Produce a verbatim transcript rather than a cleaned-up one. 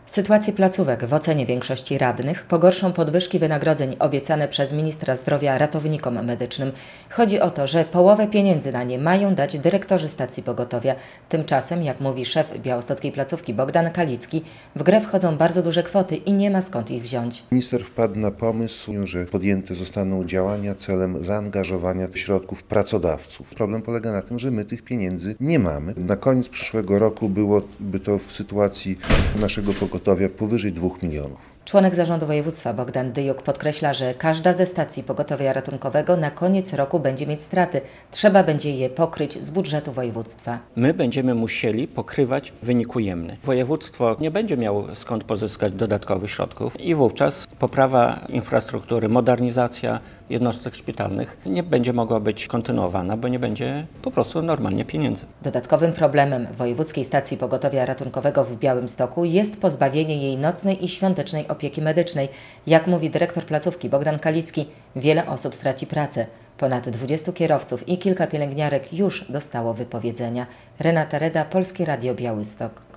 Sytuację placówek w ocenie większości radnych pogorszą podwyżki wynagrodzeń obiecane przez ministra zdrowia ratownikom medycznym. Chodzi o to, że połowę pieniędzy na nie mają dać dyrektorzy stacji pogotowia. Tymczasem, jak mówi szef białostockiej placówki Bogdan Kalicki, w grę wchodzą bardzo duże kwoty i nie ma skąd ich wziąć. Minister wpadł na pomysł, że podjęte zostaną działania celem zaangażowania środków pracodawców. Problem polega na tym, że my tych pieniędzy nie mamy. Na koniec przyszłego roku byłoby to w sytuacji naszego pogotowia powyżej dwóch milionów. Członek zarządu województwa Bogdan Dyjuk podkreśla, że każda ze stacji pogotowia ratunkowego na koniec roku będzie mieć straty. Trzeba będzie je pokryć z budżetu województwa. My będziemy musieli pokrywać wynik ujemny. Województwo nie będzie miało skąd pozyskać dodatkowych środków i wówczas poprawa infrastruktury, modernizacja jednostek szpitalnych nie będzie mogła być kontynuowana, bo nie będzie po prostu normalnie pieniędzy. Dodatkowym problemem wojewódzkiej stacji pogotowia ratunkowego w Białymstoku jest pozbawienie jej nocnej i świątecznej opieki medycznej. Jak mówi dyrektor placówki Bogdan Kalicki, wiele osób straci pracę. Ponad dwudziestu kierowców i kilka pielęgniarek już dostało wypowiedzenia. Renata Reda, Polskie Radio Białystok.